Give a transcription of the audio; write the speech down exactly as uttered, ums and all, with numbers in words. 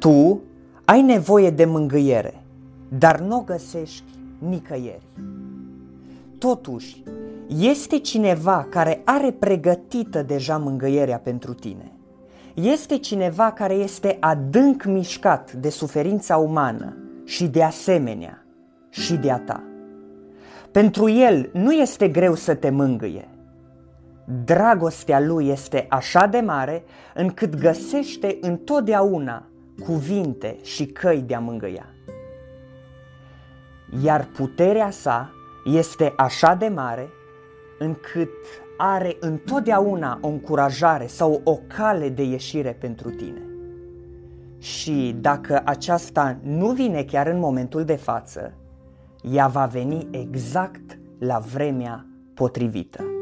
Tu ai nevoie de mângâiere, dar nu o găsești nicăieri. Totuși, este cineva care are pregătită deja mângâierea pentru tine. Este cineva care este adânc mișcat de suferința umană și de asemenea și de a ta. Pentru el nu este greu să te mângâie. Dragostea lui este așa de mare încât găsește întotdeauna cuvinte și căi de a mângâia. Iar puterea sa este așa de mare încât are întotdeauna o încurajare sau o cale de ieșire pentru tine. Și dacă aceasta nu vine chiar în momentul de față, ea va veni exact la vremea potrivită.